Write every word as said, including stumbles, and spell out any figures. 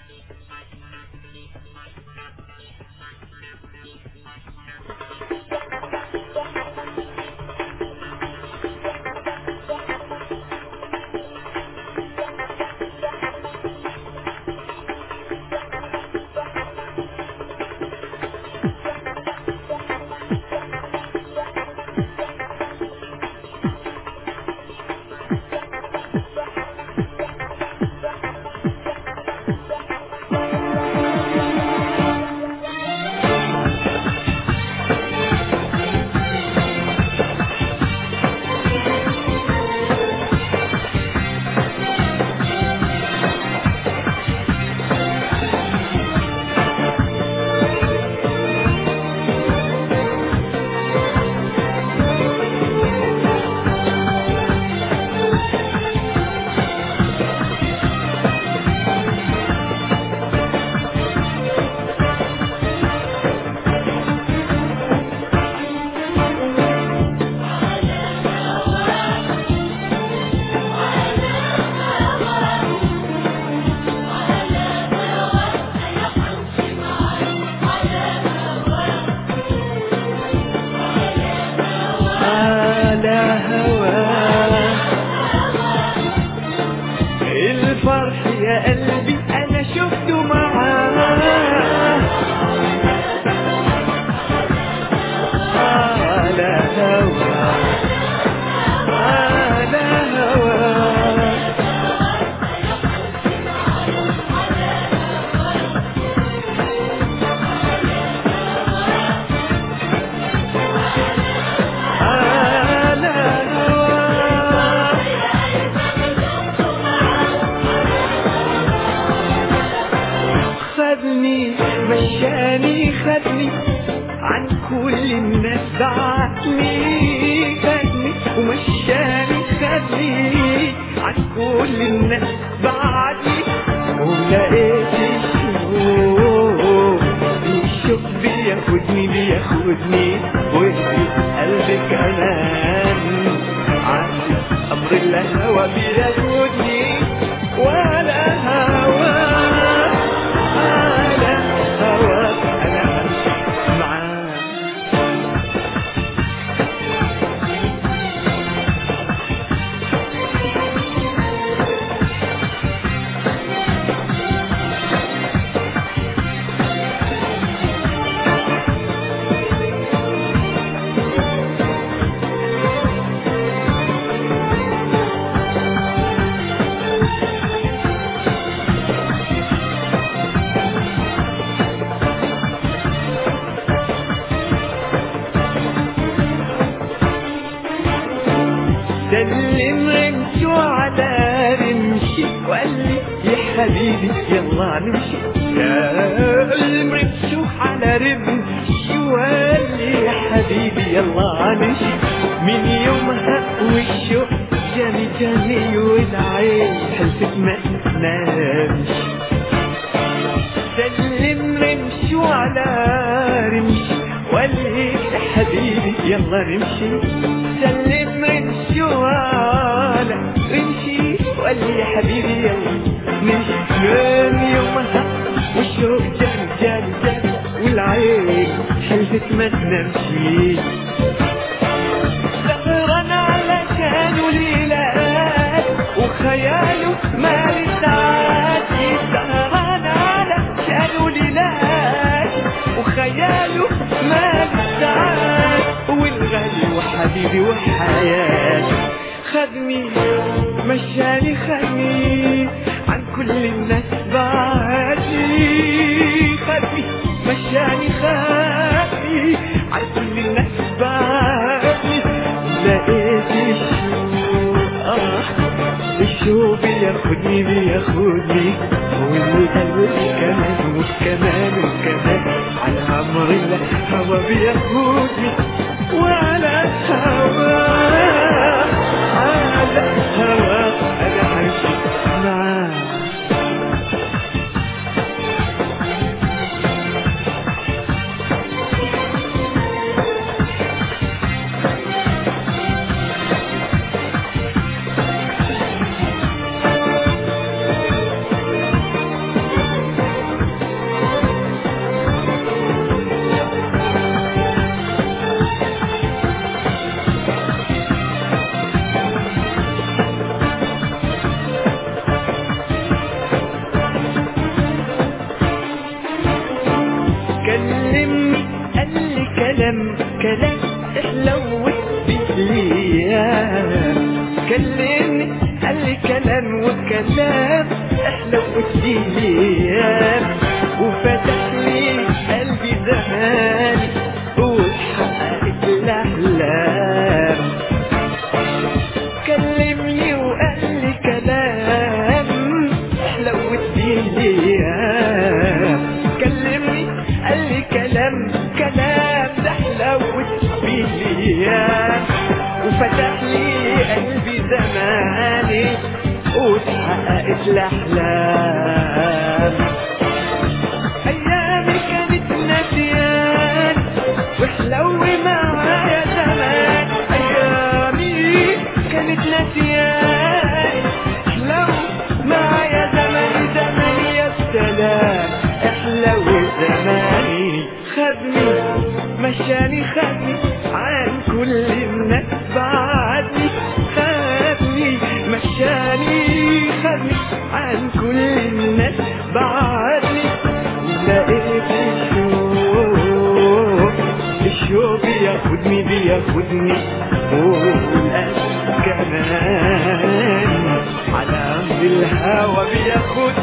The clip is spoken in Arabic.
الفرح يا قلبي انا شفته معاه على هوا على هوا خدني مشاني خدني عن كل الناس بعتني خدني ومشاني خدني عن كل الناس بعتني ولقيت الشوق الشوق بياخدني بياخدني وفي قلبي كمان عاشق أمر الهوى بياخدني ولا هوا سلم رمشو على رمشي وقال لي يا حبيبي يلا نمشي سلم رمشو على رمشي وقال لي يا حبيبي يلا نمشي من يومها والشوق جاني جاني والعين حلفت ما نامش سلم رمشو على رمشي وقال لي يا حبيبي يلا نمشي سلم رمشي على رمشي وقال لي يا حبيبي يلا نمشي من يومها والشوق جاني جاني جاني والعين حلفت ما تنامشي سهران على كانوا ليلات وخياله ما لسعاتي سهران على كانوا ليلات وخياله ما لسعات والغالي وحبيبي وحياتي خدني مشاني خدني عن كل الناس بعدي خدني مشاني خدني عن كل الناس بعدي لقيت الشوق آه الشوق بياخدني بياخدني والقلب كمان وكمان وكمان على عمر الهوى بياخدني وعلى الهوى على الهوى انا عايش معاه كلام احلى وجديد وفتح لي قلبي زماني واتحققت الاحلام. كلمني وقال لي كلام احلى وجديد، كلمني قال لي كلام كلام ده احلى وجديد وفتح لي قلبي زماني واتحققت الاحلام. ايامي كانت نسيان وحلو معايا زمان، ايامي كانت نسيان حلو معايا زماني زماني يا سلام احلو زماني. خدني مشاني خدني عن كل الناس بعدني، خدني مشاني خدني عن كل الناس بعدني. لقيت الشوق الشوق بياخدني بياخدني والقلب كمان على أمر الهوى بياخدني